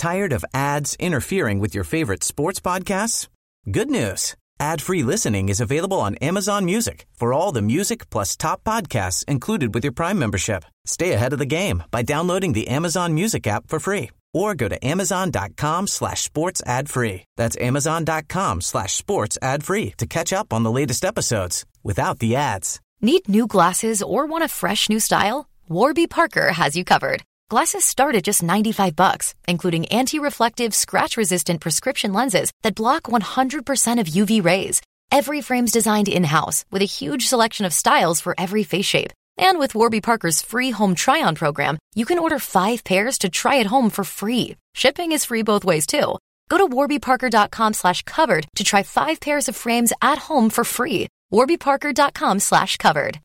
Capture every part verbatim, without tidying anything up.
Tired of ads interfering with your favorite sports podcasts? Good news. Ad-free listening is available on Amazon Music for all the music plus top podcasts included with your Prime membership. Stay ahead of the game by downloading the Amazon Music app for free or go to amazon.com slash sports ad free. That's amazon.com slash sports ad free to catch up on the latest episodes without the ads. Need new glasses or want a fresh new style? Warby Parker has you covered. Glasses start at just ninety-five bucks, including anti-reflective, scratch-resistant prescription lenses that block one hundred percent of U V rays. Every frame's designed in-house with a huge selection of styles for every face shape. And with Warby Parker's free home try-on program, you can order five pairs to try at home for free. Shipping is free both ways, too. Go to warbyparker.com slash covered to try five pairs of frames at home for free. warbyparker.com slash covered.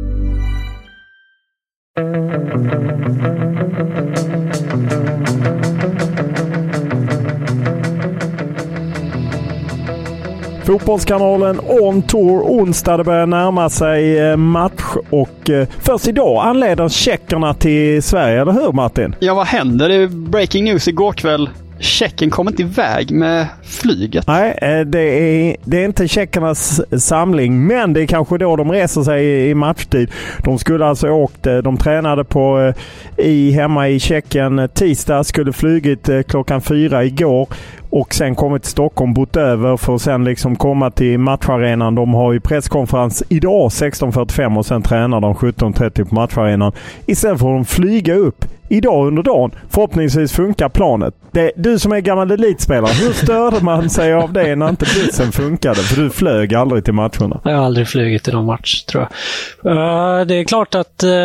Fotbollskanalen On Tour onsdag. Det börjar närma sig match och först idag anleder tjeckerna till Sverige, eller hur Martin? Ja, vad händer? Det är breaking news igår kväll. Tjecken kommer inte iväg med flyget. Nej, det är, det är inte tjeckernas samling, men det är kanske då de reser sig i matchtid. De skulle alltså åkt, de tränade på i, hemma i Tjeckien tisdag, skulle flygit klockan fyra igår och sen kommit till Stockholm, bott över för att sen liksom komma till matcharenan. De har ju presskonferens idag sexton fyrtiofem och sen tränar de sjutton trettio på matcharenan. Istället får de flyga upp idag under dagen. Förhoppningsvis funkar planet. Det, du som är gammal elitspelare, hur störde man sig av det när inte bussen funkade? För du flög aldrig till matcherna. Jag har aldrig flugit till någon match, tror jag. Uh, det är klart att, uh,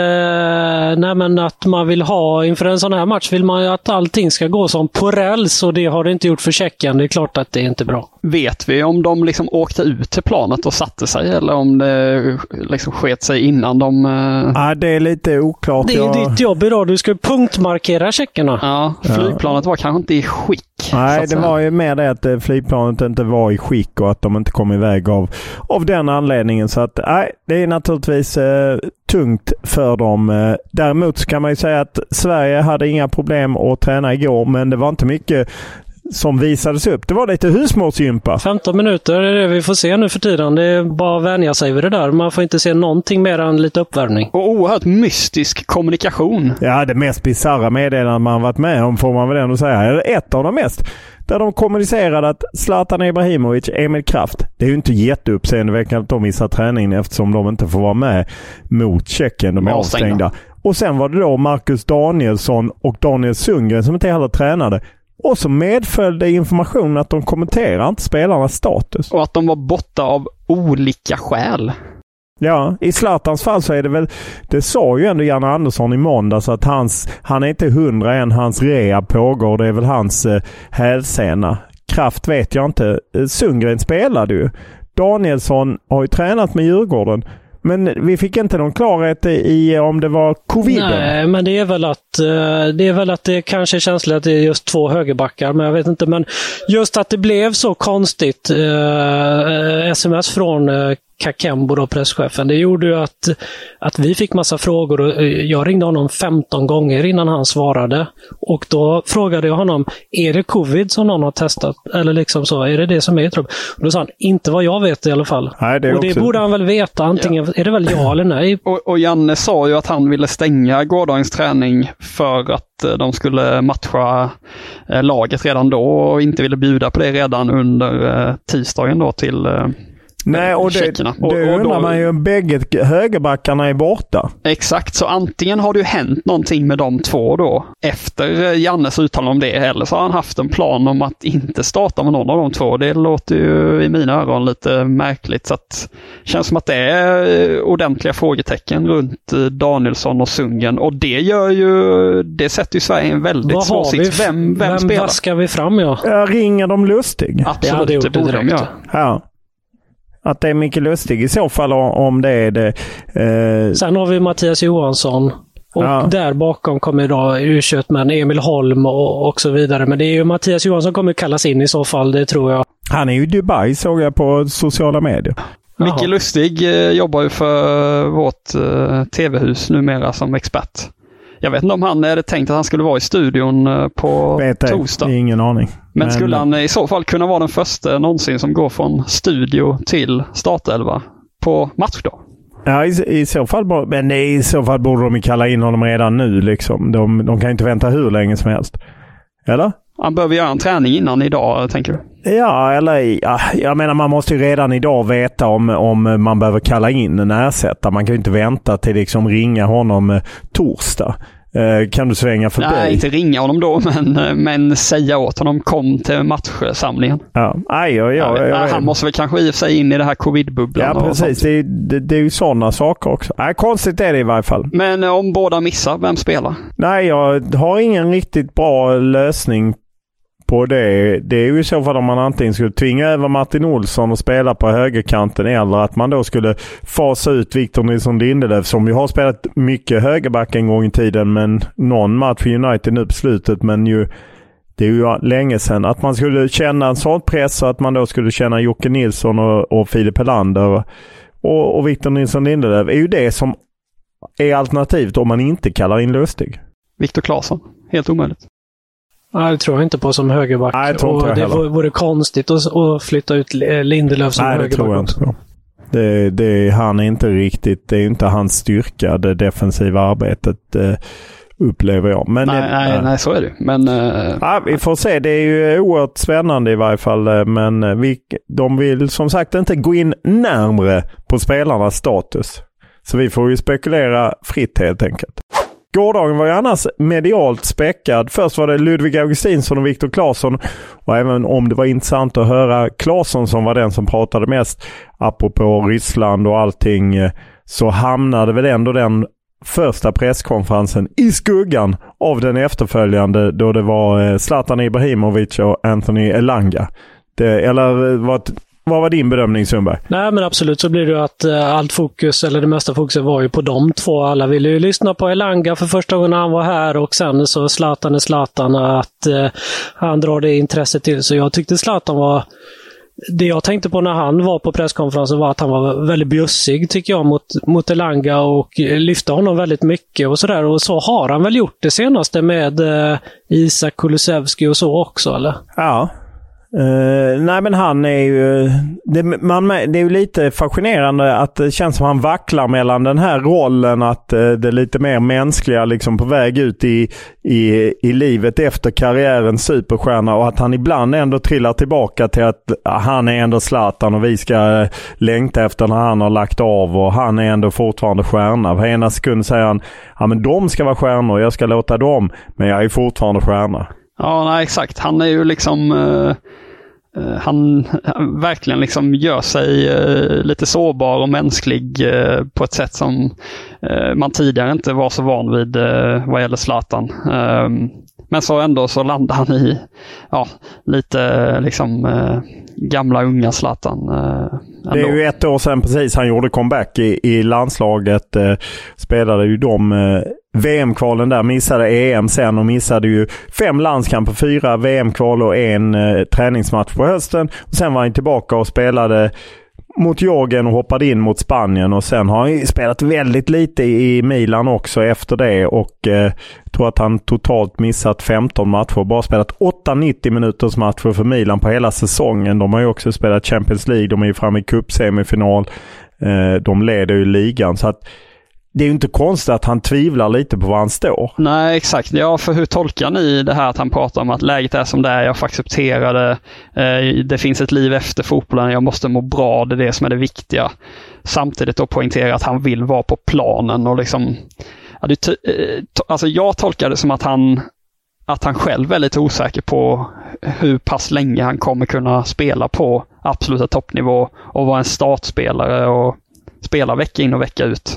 nej, men att man vill ha, inför en sån här match vill man ju att allting ska gå som på räls, och det har det inte gjort för Tjeckien. Det är klart att det är inte bra. Vet vi om de liksom åkte ut till planet och satte sig, eller om det liksom sket sig innan de... Uh... Ja, det är lite oklart. Det är jag... ditt jobb idag. Du ska punktmarkera tjeckerna. Ja, flygplanet var kanske inte i skick. Nej, det var ju mer det att flygplanet inte var i skick och att de inte kom iväg av, av den anledningen. Så att, nej, det är naturligtvis eh, tungt för dem. Däremot kan man ju säga att Sverige hade inga problem att träna igår, men det var inte mycket som visades upp. Det var lite husmålsgympa. femton minuter är det vi får se nu för tiden. Det är bara att vänja sig vid det där. Man får inte se någonting mer än lite uppvärmning. Och oerhört mystisk kommunikation. Ja, det mest bizarra meddelande man varit med om, får man väl ändå säga. Eller ett av de mest. Där de kommunicerade att Zlatan Ibrahimovic, Emil Kraft, det är ju inte jätteuppseendeväckande att de missar träningen eftersom de inte får vara med mot Tjeckien. De är avstängda. Och sen var det då Marcus Danielsson och Daniel Sundgren som inte heller tränade. Och så medföljde information att de kommenterar inte spelarnas status. Och att de var borta av olika skäl. Ja, i Zlatans fall så är det väl, det sa ju ändå Janne Andersson i måndags att hans, han är inte hundra än, hans rea pågår, det är väl hans eh, hälsena. Kraft vet jag inte. Sundgren spelade ju. Danielsson har ju tränat med Djurgården. Men vi fick inte någon klarhet i om det var covid. Nej, men det är väl att det är väl att det kanske är känsligt att det är just två högerbackar, men jag vet inte, men just att det blev så konstigt eh, sms från eh, Kakembo då, presschefen, det gjorde ju att, att vi fick massa frågor och jag ringde honom femton gånger innan han svarade, och då frågade jag honom, är det covid som någon har testat eller liksom så, är det det som är trubb? Och då sa han, inte vad jag vet i alla fall. Nej, det och det också... borde han väl veta, antingen ja. Är det väl ja eller nej. Och, och Janne sa ju att han ville stänga gårdagens träning för att de skulle matcha eh, laget redan då och inte ville bjuda på det redan under eh, tisdagen då till eh, Nej, och det, det och, och undrar då, man ju om bägge högerbackarna är borta. Exakt, så antingen har det ju hänt någonting med de två då efter Jannes uttalande om det, eller så har han haft en plan om att inte starta med någon av de två. Det låter ju i mina öron lite märkligt, så att det känns som att det är ordentliga frågetecken runt Danielsson och Sundgren, och det gör ju, det sätter ju Sverige i en väldigt vad svår sits. Vem, vem, vem spelar? Vad ska vi fram, ja? Jag ringer de Lustig. Absolut, ja, det, det borde de göra. Ja. Att det är mycket Lustig i så fall, om det är det. Eh... Sen har vi Mattias Johansson. Och ja. Där bakom kommer då U tjugoett-män Emil Holm och, och så vidare. Men det är ju Mattias Johansson kommer kallas in i så fall, det tror jag. Han är ju i Dubai, såg jag på sociala medier. Micke Lustig eh, jobbar ju för vårt eh, tv-hus numera som expert. Jag vet inte om han hade tänkt att han skulle vara i studion på vet det, torsdag. Ingen aning. Men, Men skulle han i så fall kunna vara den första någonsin som går från studio till startelva på matchdag? Ja, i, i så fall, men i så fall borde de kalla in honom redan nu. Liksom. De, de kan inte vänta hur länge som helst. Eller? Han behöver göra en träning innan idag, tänker du? Ja, eller ja, jag menar man måste ju redan idag veta om, om man behöver kalla in en ersättare. Man kan ju inte vänta till liksom ringa honom eh, torsdag. Eh, kan du svänga förbi? Nej, inte ringa honom då, men, men säga åt honom kom till matchsamlingen. Ja, aj, ja, ja, ja, ja, han måste väl kanske i och för sig in i det här covid-bubblan. Ja, precis. Det är, det, det är ju sådana saker också. Nej, konstigt är det i varje fall. Men om båda missar, vem spelar? Nej, jag har ingen riktigt bra lösning på det. Det är ju i så fall om man antingen skulle tvinga över Martin Olsson och spela på högerkanten eller att man då skulle fasa ut Victor Nilsson Lindelöf som ju har spelat mycket högerback en gång i tiden, men någon match för United nu på slutet, men ju det är ju länge sedan. Att man skulle känna en sån press och att man då skulle känna Jocke Nilsson och, och Filip Helander och, och Victor Nilsson Lindelöf är ju det som är alternativet om man inte kallar in Lustig. Viktor Claesson, helt omöjligt. Nej, det tror jag inte på som högerback. Nej, jag tror inte och jag det vore konstigt att, att flytta ut Lindelöf som Nej, högerback. Nej, det tror jag inte på. Det, det, han är inte riktigt, det är inte hans styrka, det defensiva arbetet eh, upplever jag. Men nej, det, nej, äh, nej, så är det. Men, uh, ja, vi får se, det är ju oerhört spännande i varje fall. Men vi, de vill som sagt inte gå in närmare på spelarnas status. Så vi får ju spekulera fritt helt enkelt. Gårdagen var ju annars medialt späckad. Först var det Ludvig Augustinsson och Viktor Claesson. Och även om det var intressant att höra Claesson som var den som pratade mest apropå Ryssland och allting, så hamnade väl ändå den första presskonferensen i skuggan av den efterföljande då det var Zlatan Ibrahimovic och Anthony Elanga. Det, eller vad... Vad var din bedömning, Sundberg? Nej, men absolut så blir det att uh, allt fokus, eller det mesta fokuset var ju på de två. Alla ville ju lyssna på Elanga för första gången han var här och sen så Zlatan är Zlatan att uh, han drar det intresset till. Så jag tyckte Zlatan var... Det jag tänkte på när han var på presskonferensen var att han var väldigt bjussig tycker jag mot, mot Elanga och lyfte honom väldigt mycket och sådär. Och så har han väl gjort det senaste med uh, Isak Kulusevski och så också, eller? Ja. Uh, nej men han är ju det, man, det är ju lite fascinerande att det känns som han vacklar mellan den här rollen att uh, det är lite mer mänskliga liksom på väg ut i, i, i livet efter karriären superstjärna och att han ibland ändå trillar tillbaka till att uh, han är ändå Zlatan och vi ska uh, längta efter när han har lagt av och han är ändå fortfarande stjärna. På ena sekund säger han ja men de ska vara stjärnor, jag ska låta dem, men jag är fortfarande stjärna. Ja, nej, exakt. Han är ju liksom uh, uh, han, han verkligen liksom gör sig uh, lite sårbar och mänsklig uh, på ett sätt som uh, man tidigare inte var så van vid uh, vad gäller Zlatan. Uh, men så ändå så landar han i ja, lite uh, liksom uh, gamla unga Zlatan. Uh, det är ju ett år sedan precis han gjorde comeback i, i landslaget. Uh, spelade ju de uh, V M-kvalen där, missade E M sen och missade ju fem landskamper, fyra V M-kval och en uh, träningsmatch på hösten. Och sen var han tillbaka och spelade mot Jorgen och hoppade in mot Spanien och sen har han spelat väldigt lite i Milan också efter det och eh, tror att han totalt missat femton matcher och bara spelat åtta nittio minuters matcher för Milan på hela säsongen. De har ju också spelat Champions League, de är ju framme i cupsemifinal, eh, de leder ju ligan så att det är ju inte konstigt att han tvivlar lite på var han står. Nej, exakt. Ja, för hur tolkar ni det här att han pratar om att läget är som det är, jag får acceptera det, eh, det finns ett liv efter fotbollen, jag måste må bra, det är det som är det viktiga. Samtidigt då poängtera att han vill vara på planen och liksom, ja, det, to, alltså jag tolkar det som att han, att han själv är lite osäker på hur pass länge han kommer kunna spela på absoluta toppnivå och vara en startspelare och spela vecka in och vecka ut.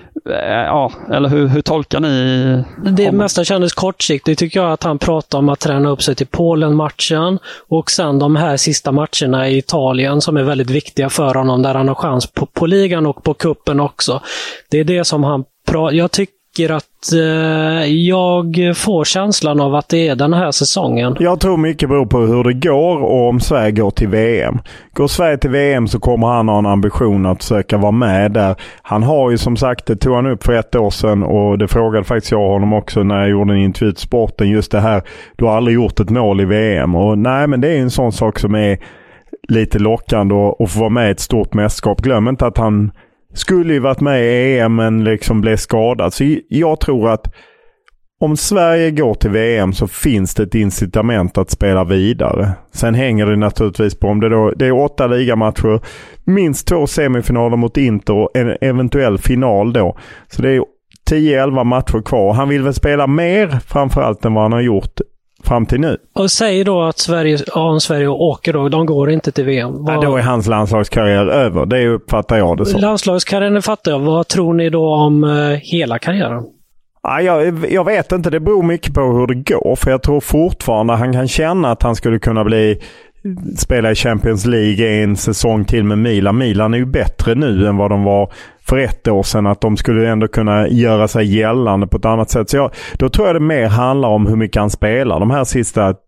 Ja, eller hur, hur tolkar ni? Det mesta kändes kortsiktigt tycker jag att han pratar om att träna upp sig till Polen-matchen och sen de här sista matcherna i Italien som är väldigt viktiga för honom där han har chans på, på ligan och på kuppen också. Det är det som han pratar. Jag tycker tycker att eh, jag får känslan av att det är den här säsongen. Jag tror mycket beror på hur det går och om Sverige går till V M. Går Sverige till V M så kommer han ha en ambition att försöka vara med där. Han har ju som sagt, det tog han upp för ett år sedan och det frågade faktiskt jag honom också när jag gjorde en intervju i Sporten. Just det här, du har aldrig gjort ett mål i V M. Och nej, men det är en sån sak som är lite lockande att få vara med i ett stort mästerskap. Glöm inte att han skulle ju varit med i E M men liksom blev skadad. Så jag tror att om Sverige går till V M så finns det ett incitament att spela vidare. Sen hänger det naturligtvis på om det då, det är åtta ligamatcher, minst två semifinaler mot Inter och en eventuell final då. Så det är tio elva matcher kvar. Han vill väl spela mer framförallt än vad han har gjort fram till nu. Och säg då att Sverige, om Sverige åker då, de går inte till V M. Vad... Ja, då är hans landslagskarriär över. Det uppfattar jag det så. Landslagskarriären fattar jag. Vad tror ni då om uh, hela karriären? Ja, jag, jag vet inte. Det beror mycket på hur det går. För jag tror fortfarande han kan känna att han skulle kunna bli spela i Champions League en säsong till med Milan. Milan är ju bättre nu än vad de var för ett år sedan. Att de skulle ändå kunna göra sig gällande på ett annat sätt. Så jag, då tror jag det mer handlar om hur mycket han spelar de här sista eh,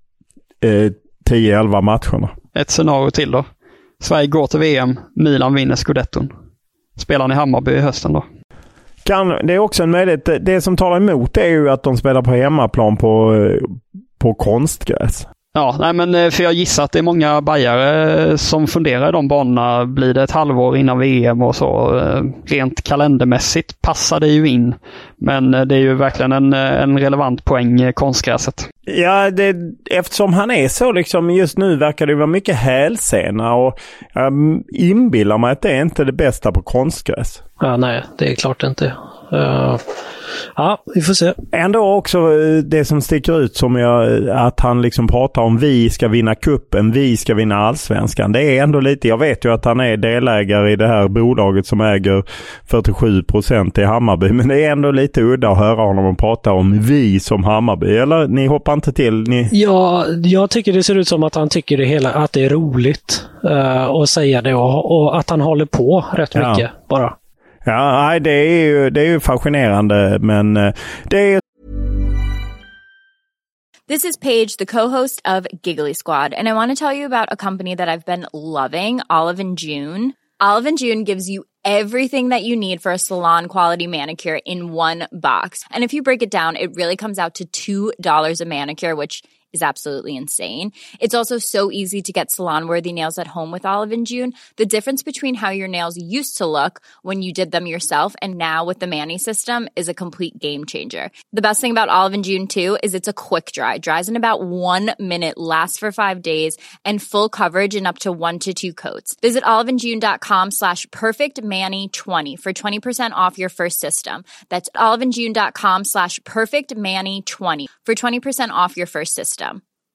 tio elva matcherna. Ett scenario till då. Sverige går till V M, Milan vinner Scudetton. Spelar han i Hammarby i hösten då? Kan, det är också en möjlighet. Det som talar emot är ju att de spelar på hemmaplan på, på konstgräs. Ja, nej men för jag gissar att det är många bajare som funderar i de banorna. Blir det ett halvår innan V M och så? Rent kalendermässigt passar det ju in. Men det är ju verkligen en, en relevant poäng, konstgräset. Ja, det, eftersom han är så liksom, just nu verkar det vara mycket hälsena och jag inbillar mig att det är inte det bästa på konstgräs. Ja, nej, det är klart inte. Uh, ja, vi får se. Ändå också det som sticker ut som jag, att han liksom pratar om vi ska vinna kuppen, vi ska vinna allsvenskan. Det är ändå lite, jag vet ju att han är delägare i det här bolaget som äger fyrtiosju procent i Hammarby, men det är ändå lite udda att höra honom prata om vi som Hammarby. Eller ni hoppar inte till? Ni... Ja, jag tycker det ser ut som att han tycker det hela, att det är roligt uh, att säga det och, och att han håller på rätt ja. mycket bara. Ja, nej, det är ju, det är ju fascinerande, men det är... This is Paige, the co-host of Giggly Squad, and I want to tell you about a company that I've been loving, Olive and June. Olive and June gives you everything that you need for a salon-quality manicure in one box. And if you break it down, it really comes out to two dollars a manicure, which is absolutely insane. It's also so easy to get salon-worthy nails at home with Olive and June. The difference between how your nails used to look when you did them yourself and now with the Mani system is a complete game changer. The best thing about Olive and June too is it's a quick dry. Dries in about one minute, lasts for five days, and full coverage in up to one to two coats. Visit oliveandjune.com slash perfectmani20 for twenty percent off your first system. That's oliveandjune.com slash perfectmani20 for twenty percent off your first system.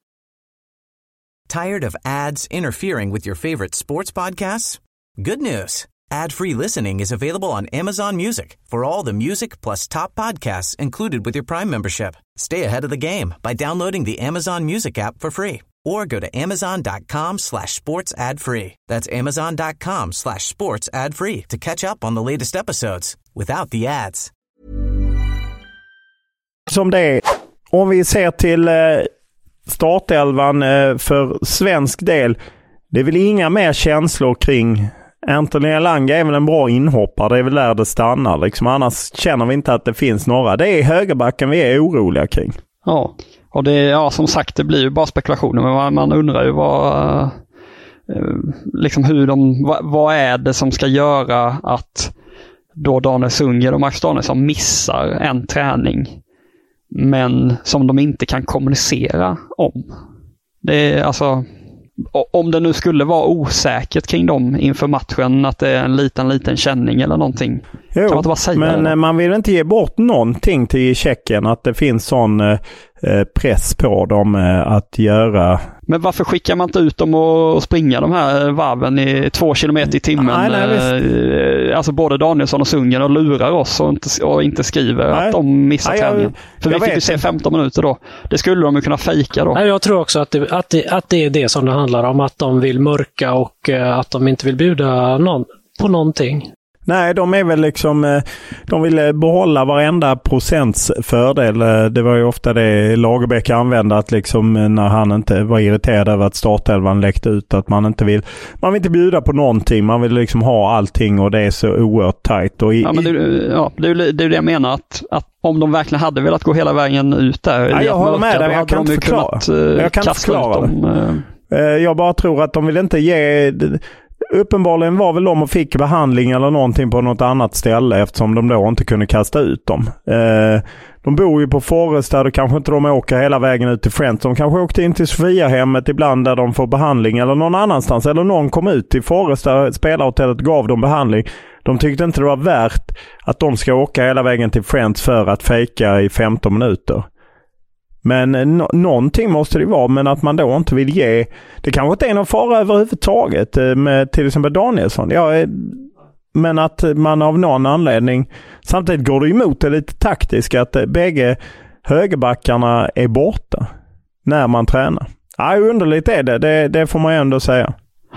Tired of ads interfering with your favorite sports podcasts? Good news. Ad-free listening is available on Amazon Music for all the music plus top podcasts included with your Prime membership. Stay ahead of the game by downloading the Amazon Music app for free or go to amazon.com slash sports ad free. That's amazon.com slash sports ad free to catch up on the latest episodes without the ads. Som det är, om vi ser till eh, startelvan eh, för svensk del, det är väl inga mer känslor kring Anthony Elanga. Är väl en bra inhoppare, det är väl där det stannar liksom. Annars känner vi inte att det finns några. Det är högerbacken vi är oroliga kring. Ja, och det, ja, som sagt, det blir ju bara spekulationer, men man, man undrar ju vad, eh, liksom hur de, vad, vad är det som ska göra att då Daniel Sundgren och Max Danielsson missar en träning, men som de inte kan kommunicera om. Det är alltså, om det nu skulle vara osäkert kring dem inför matchen, att det är en liten, liten känning eller någonting. Jo, kan man inte bara säga men det? Man vill inte ge bort någonting till Tjeckien, att det finns sån eh, press på dem eh, att göra. Men varför skickar man inte ut dem och springa de här varven i två kilometer i timmen? Nej, nej, eh, alltså både Danielsson och Sundgren och lurar oss och inte, och inte skriver nej. Att de missar nej, träningen. För vi fick ju se femton minuter då. Det skulle de ju kunna fejka då. Nej, jag tror också att det, att, det, att det är det som det handlar om. Att de vill mörka och uh, att de inte vill bjuda någon på någonting. Nej, de är väl liksom, de vill behålla varenda procents fördel. Det var ju ofta det Lagerbäck använde, att liksom när han inte var irriterad över att startelvan läckte ut, att man inte vill, man vill inte bjuda på någonting, man vill liksom ha allting och det är så oerhört tajt. Och i, ja, men det, ja, det är ju det, det jag menar, att, att om de verkligen hade velat gå hela vägen ut där, ja, jag håller med dig, jag kan inte förklara. Kunnat, jag kan inte förklara dem, det. Jag bara tror att de vill inte ge... Uppenbarligen var väl de och fick behandling eller någonting på något annat ställe, eftersom de då inte kunde kasta ut dem. Eh, de bor ju på Forrest där, kanske inte de åker hela vägen ut till Friends. De kanske åkte in till Sofiahemmet ibland där de får behandling, eller någon annanstans. Eller någon kom ut till Forrest där spelarhotellet gav dem behandling. De tyckte inte det var värt att de ska åka hela vägen till Friends för att fejka i femton minuter. Men no- någonting måste det vara, men att man då inte vill ge, det kanske inte är någon fara överhuvudtaget med till exempel Danielsson. Ja, men att man av någon anledning, samtidigt går det emot det lite taktiskt att bägge högerbackarna är borta när man tränar. Ja, underligt är det, det, det får man ändå säga.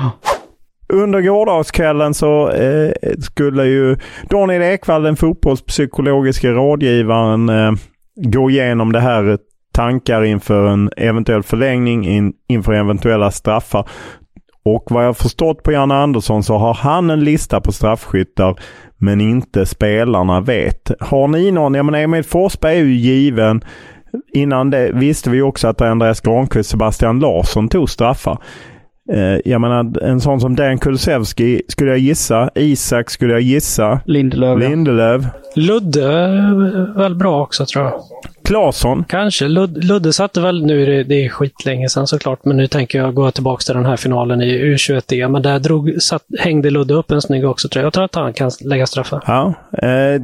Under gårdagskvällen så eh, skulle ju Daniel Ekvall, den fotbollspsykologiska rådgivaren, eh, gå igenom det här tankar inför en eventuell förlängning, in, inför eventuella straffar. Och vad jag förstått på Janne Andersson så har han en lista på straffskyttar, men inte spelarna vet. Har ni någon? Jag menar, Emil Forsberg är ju given. Innan det visste vi också att Andreas Granqvist, Sebastian Larsson tog straffar. Eh, jag menar, en sån som Dan Kulusevski skulle jag gissa. Isak skulle jag gissa. Lindelöf. Lindelöf. Ludde är väl bra också, tror jag. Claesson. Kanske. Lud- Ludde satte väl, nu är det, det är skitlänge sedan såklart, men nu tänker jag gå tillbaka till den här finalen i U tjugoett E. Men där drog, satt, hängde Ludde upp en snygg också, tror jag. Jag tror att han kan lägga straffar. Ja. Eh,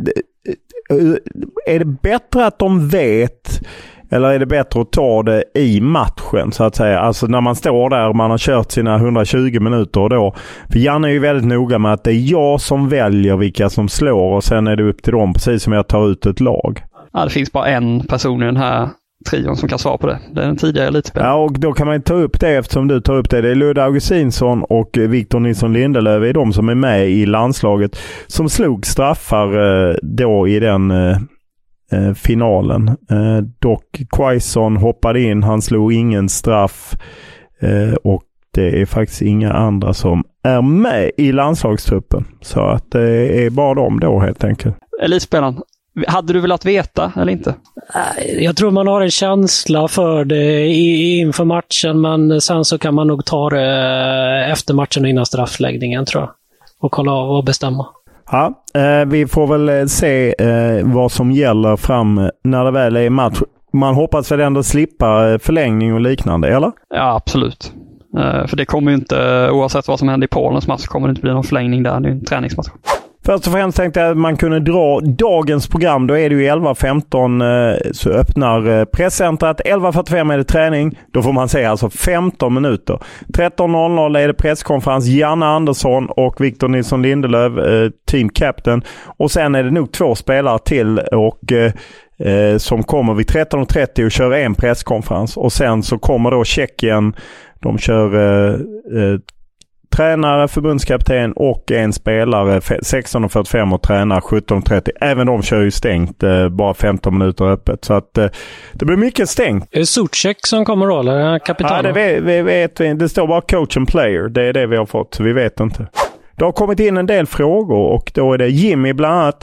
är det bättre att de vet, eller är det bättre att ta det i matchen så att säga? Alltså när man står där och man har kört sina hundratjugo minuter och då. För Janne är ju väldigt noga med att det är jag som väljer vilka som slår och sen är det upp till dem, precis som jag tar ut ett lag. Ja, det finns bara en person i den här trion som kan svara på det. Det är den tidigare elitspelaren. Ja, och då kan man ta upp det eftersom du tar upp det. Det är Ludde Augustinsson och Victor Nilsson Lindelöf är de som är med i landslaget som slog straffar då i den eh, finalen. Eh, dock Quaison hoppade in, han slog ingen straff eh, och det är faktiskt inga andra som är med i landslagstruppen. Så att det är bara de då helt enkelt. Elitspelaren. Hade du velat veta eller inte? Jag tror man har en känsla för det inför matchen, men sen så kan man nog ta det efter matchen innan straffläggningen, tror jag. Och kolla av och bestämma. Ja, eh, vi får väl se eh, vad som gäller fram när det väl är match. Man hoppas väl ändå slippa förlängning och liknande, eller? Ja, absolut. Eh, för det kommer ju inte, oavsett vad som händer i Polens match, kommer det inte bli någon förlängning där. Det är en träningsmatch. Först och främst tänkte jag att man kunde dra dagens program. Då är det ju elva femton eh, så öppnar presscentret. elva fyrtiofem är det träning. Då får man säga alltså femton minuter. tretton noll noll är det presskonferens. Janne Andersson och Victor Nilsson Lindelöf, eh, team captain. Och sen är det nog två spelare till och eh, som kommer vid tretton trettio och kör en presskonferens. Och sen så kommer då Tjeckien. De kör eh, eh, tränare, förbundskapten och en spelare sexton fyrtiofem och tränare sjutton trettio. Även de kör ju stängt, eh, bara femton minuter öppet. Så att eh, det blir mycket stängt. Är det Suchek som kommer då, eller kapitalen? Ja, det vet, vi vet, det står bara coach and player. Det är det vi har fått, så vi vet inte. Det har kommit in en del frågor och då är det Jimmy bland annat.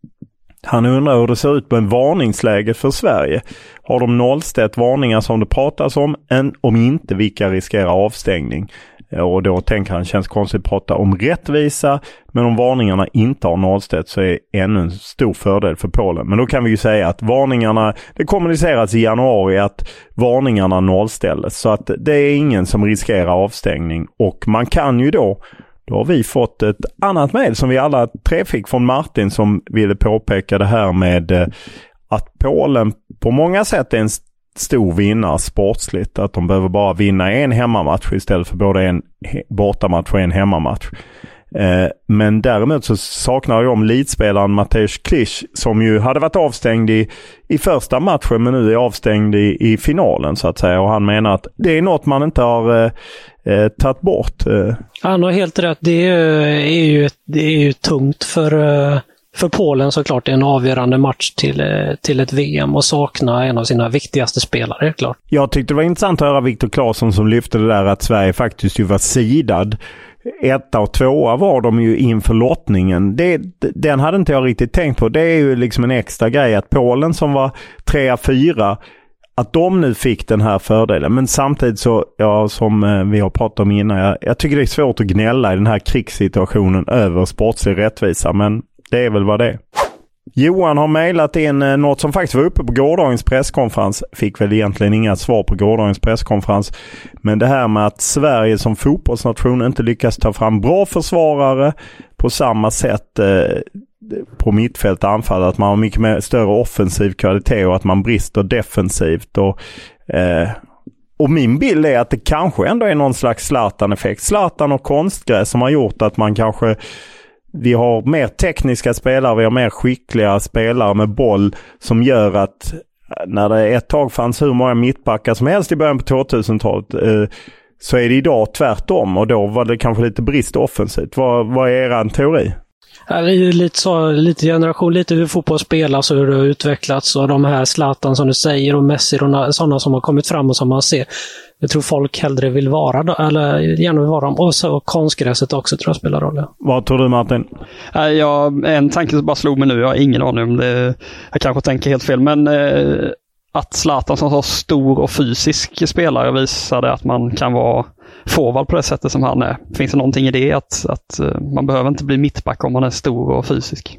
Han undrar hur det ser ut med en varningsläge för Sverige. Har de nollställt varningar som det pratas om? Än om inte, vilka riskerar avstängning? Och då tänker han, känns konstigt att prata om rättvisa, men om varningarna inte har nollställt så är ännu en stor fördel för Polen. Men då kan vi ju säga att varningarna, det kommuniceras i januari att varningarna nollställdes, så att det är ingen som riskerar avstängning. Och man kan ju då, då har vi fått ett annat mejl som vi alla tre fick från Martin som ville påpeka det här med att Polen på många sätt är en stor vinnare sportsligt, att de behöver bara vinna en hemmamatch istället för både en bortamatch och en hemmamatch. Eh, men däremot så saknar de leadspelaren Mateusz Klich som ju hade varit avstängd i, i första matchen men nu är avstängd i, i finalen så att säga. Och han menar att det är något man inte har eh, tagit bort. Eh. Han har helt rätt. Det är, är, ju, det är ju tungt för, för Polen såklart. Det är en avgörande match till, till ett V M och sakna en av sina viktigaste spelare, klart. Jag tyckte det var intressant att höra Viktor Claesson som lyfte det där att Sverige faktiskt ju var sidad. Etta och tvåa var de ju inför lottningen. Det, den hade inte jag riktigt tänkt på. Det är ju liksom en extra grej att Polen som var trea, fyra, att de nu fick den här fördelen. Men samtidigt så, ja, som vi har pratat om innan, jag, jag tycker det är svårt att gnälla i den här krigssituationen över sportslig rättvisa. Men det är väl vad det är. Johan har mejlat in något som faktiskt var uppe på gårdagens presskonferens. Fick väl egentligen inga svar på gårdagens presskonferens. Men det här med att Sverige som fotbollsnation inte lyckas ta fram bra försvarare på samma sätt eh, på mittfält anfall. Att man har mycket mer större offensiv kvalitet och att man brister defensivt. Och, eh, och min bild är att det kanske ändå är någon slags Zlatan-effekt. Zlatan och konstgräs som har gjort att man kanske... Vi har mer tekniska spelare, vi har mer skickliga spelare med boll som gör att när det ett tag fanns hur många mittbackar som helst i början på tvåtusentalet eh, så är det idag tvärtom och då var det kanske lite brist offensivt. Vad, vad är er teori? Ja, det är lite, så, lite generation, lite hur fotboll spelas och hur det har utvecklats och de här Zlatan som du säger och Messi och sådana som har kommit fram och som man ser. Jag tror folk hellre vill vara då, eller gärna vill vara dem. Och så konstgräset också tror jag spelar roll. Vad tror du, Martin? Ja, en tanke som bara slog mig nu, jag har ingen aning om det. Jag kanske tänker helt fel, men eh, att Zlatan som så stor och fysisk spelare visade att man kan vara forward på det sättet som han är. Finns det någonting i det att, att man behöver inte bli mittback om man är stor och fysisk?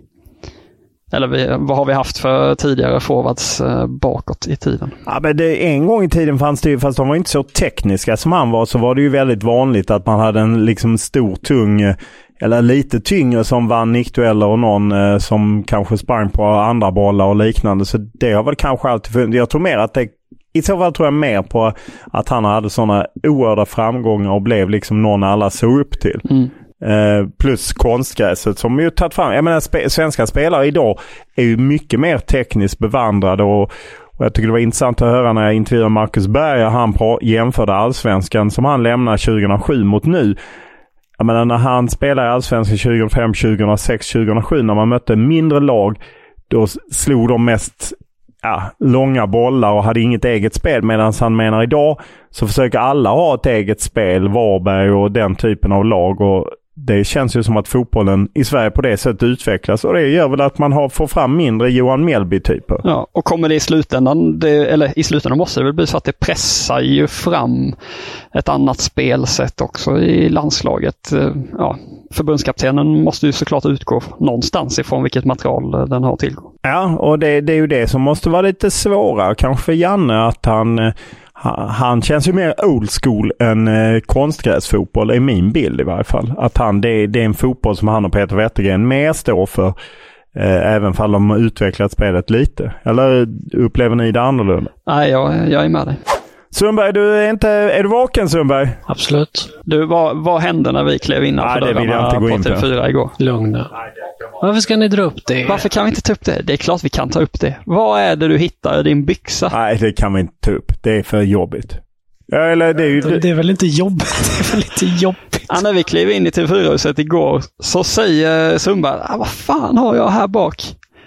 Eller vi, vad har vi haft för tidigare forwards eh, bakåt i tiden? Ja, men det, en gång i tiden fanns det ju, fast de var inte så tekniska som han var, så var det ju väldigt vanligt att man hade en liksom stor, tung eller lite tyngre som vann nickdueller och någon eh, som kanske sprang på andra bollar och liknande. Så det har väl kanske alltid funnits. Jag tror mer att det, i så fall tror jag mer på att han hade sådana oerhörda framgångar och blev liksom någon alla såg upp till. Mm. Eh, plus konstgräset som ju tagit fram. Jag menar, spe- svenska spelare idag är ju mycket mer tekniskt bevandrade och, och jag tycker det var intressant att höra när jag intervjuade Marcus Berg och han på, jämförde allsvenskan som han lämnade tjugohundrasju mot nu. Jag menar, när han spelade i allsvenskan tjugohundrafem, tjugohundrasex, tjugohundrasju när man mötte mindre lag, då slog de mest ja, långa bollar och hade inget eget spel, medan han menar idag så försöker alla ha ett eget spel, Varberg och den typen av lag, och det känns ju som att fotbollen i Sverige på det sättet utvecklas och det gör väl att man har, får fram mindre Johan Mjällby-typer. Ja, och kommer det i slutändan, det, eller i slutändan måste det väl bli så att det pressar ju fram ett annat spelsätt också i landslaget. Ja, förbundskaptenen måste ju såklart utgå någonstans ifrån vilket material den har tillgång. Ja, och det, det är ju det som måste vara lite svårare kanske för Janne, att han Han känns ju mer old school än eh, konstgräsfotboll, är min bild i varje fall. Att han, det, det är en fotboll som han och Peter Wettergren mer står för, eh, även fall de har utvecklat spelet lite. Eller upplever ni det annorlunda? Nej, jag, jag är med dig. Sundberg, du är, inte, är du vaken, Sundberg? Absolut. Du, vad, vad hände när vi klev innanför Nej, det vill jag inte gå in på. T V fyra igår? Lugna. Varför ska ni dra upp det? Varför kan vi inte ta upp det? Det är klart vi kan ta upp det. Vad är det du hittar i din byxa? Nej, det kan vi inte ta upp. Det är för jobbigt. Ja, eller det, är ju... det, det är väl inte jobbigt. Det är väl inte jobbigt. Ja, när vi klev in i T V fyra-huset igår så säger Sundberg, ah, vad fan har jag här bak?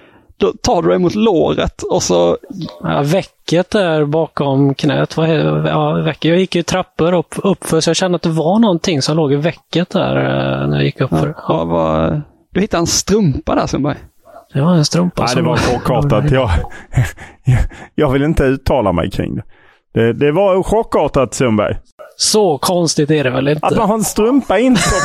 Då tar du dig mot låret och så... Ja, väcket där bakom knät. Vad är, ja, väcket. Jag gick ju trappor upp, upp för så jag kände att det var någonting som låg i väcket där när jag gick upp för. Ja, ja, vad... Du hittade en strumpa där, Sundberg. Det var en strumpa. Nej, det var chockartat. Jag, jag vill inte uttala mig kring det. Det, det var chockartat, Sundberg. Så konstigt är det väl inte? Att man har en strumpa in på...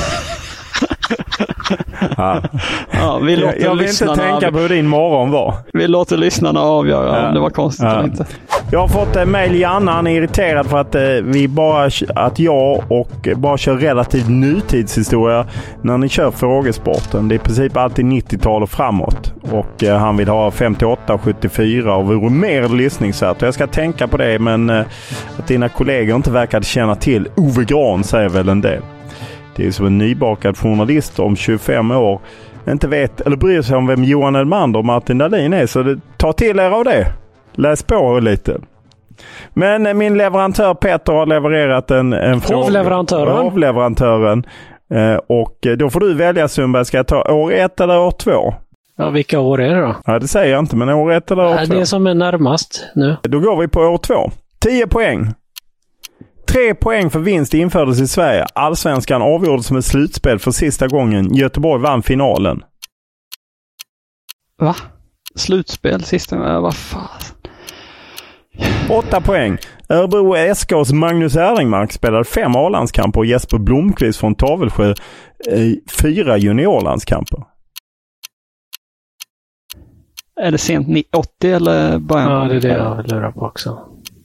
ja. Ja, vi låter jag, jag vill inte tänka på hur din morgon var. Vi låter lyssnarna avgöra ja. om det var konstigt ja. eller inte. Jag har fått en mejl, Janne, han är irriterad för att, eh, vi bara, att jag och bara kör relativt nutidshistoria när ni kör frågesporten. Det är i princip alltid nittiotal och framåt. Och eh, han vill ha femtioåtta sjuttiofyra och vore mer lyssningsvärt. Jag ska tänka på det, men eh, att dina kollegor inte verkar känna till Ove Gran säger väl en del. Det är som en nybakad journalist om tjugofem år inte vet eller bryr sig om vem Johan Elmander och Martin Dahlin är. Så det, ta till er av det. Läs på lite. Men min leverantör Peter har levererat en, en fråga. Hovleverantören. Hovleverantören. Eh, och då får du välja, Sundberg. Ska jag ta år ett eller år två? Ja, vilka år är det då? Ja, det säger jag inte, men år ett eller år ja, två. Det är som är närmast nu. Då går vi på år två. tio poäng. Tre poäng för vinst infördes i Sverige. Allsvenskan avgjordes som ett slutspel för sista gången. Göteborg vann finalen. Va? Slutspel sista? Vad fan? Åtta poäng. Örebro S K:s Magnus Erlingmark spelade fem A-landskamper och Jesper Blomqvist från Tavelsjö i fyra juniorlandskamper. Är det sent åttio eller början? Ja, det är det jag lurar på också.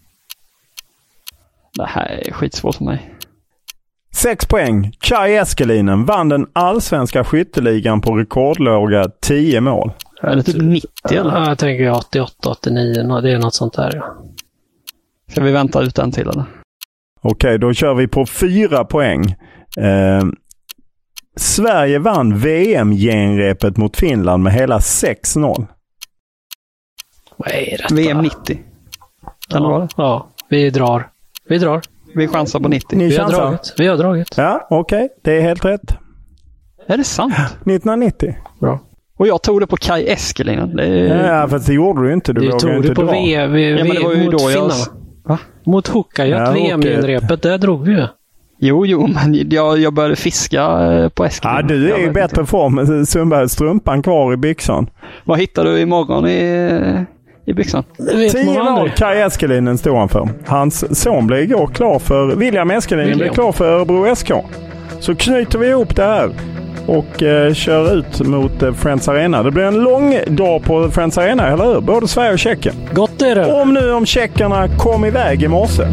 Det här är skitsvårt för mig. Sex poäng. Kai Eskelinen vann den allsvenska skytteligan på rekordlåga tio mål. Är det typ nittio eller? Ja, jag tänker åttioåtta åttionio. Det är något sånt där, ja. Ska vi vänta ut den till eller? Okej, då kör vi på fyra poäng. Eh, Sverige vann V M-genrepet mot Finland med hela sex noll. Vad är detta? V M nittio. Eller vad? Ja, vi drar. Vi drar. Vi chansar på nittio. Ni vi har chansar? dragit. Vi har dragit. Ja, okej. Det är helt rätt. Är det sant? nittonhundranittio. Bra. Och jag tog det på Kai Eskelinen. Det är... Ja, för det gjorde du inte. Du, du vågade tog inte det på dra. V M Ja, men det var ju mot då jag... finnarna. Va? Mot Hukkajat, Ja, V M-genrepet. Där drog vi ju. Jo, jo, men jag, jag började fiska på Eskelinen. Ja, du är i bättre inte. form. Sundberg, strumpan kvar i byxan. Vad hittar du imorgon i, i byxan? tio mål Kai Eskelinen stod han för. Hans son blev igår klar för... William Eskelinen William. blev klar för Örebro S K. Så knyter vi ihop det här och eh, kör ut mot eh, Friends Arena. Det blir en lång dag på Friends Arena, eller hur? Både Sverige och Tjeckien. Gott är det. Om nu om tjeckerna kom iväg i morse.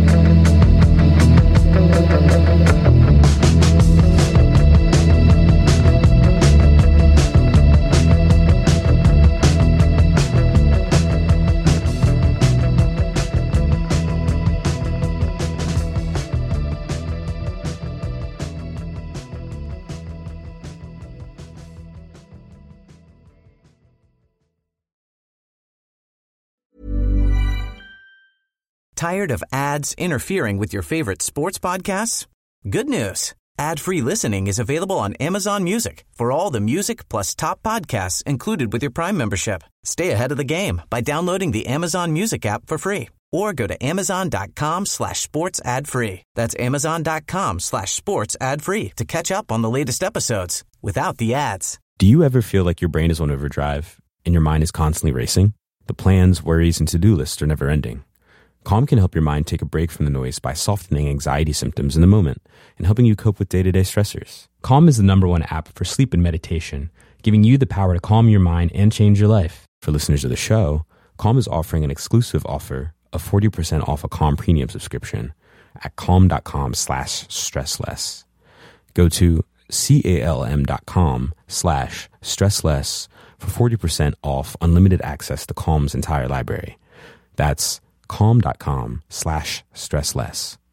Tired of ads interfering with your favorite sports podcasts? Good news. Ad-free listening is available on Amazon Music for all the music plus top podcasts included with your Prime membership. Stay ahead of the game by downloading the Amazon Music app for free or go to amazon.com slash sports ad free. That's amazon.com slash sports ad free to catch up on the latest episodes without the ads. Do you ever feel like your brain is on overdrive and your mind is constantly racing? The plans, worries, and to-do lists are never ending. Calm can help your mind take a break from the noise by softening anxiety symptoms in the moment and helping you cope with day-to-day stressors. Calm is the number one app for sleep and meditation, giving you the power to calm your mind and change your life. For listeners of the show, Calm is offering an exclusive offer of forty percent off a Calm premium subscription at calm.com slash stressless. Go to calm.com slash stressless for forty percent off unlimited access to Calm's entire library. That's calm.com slash stressless.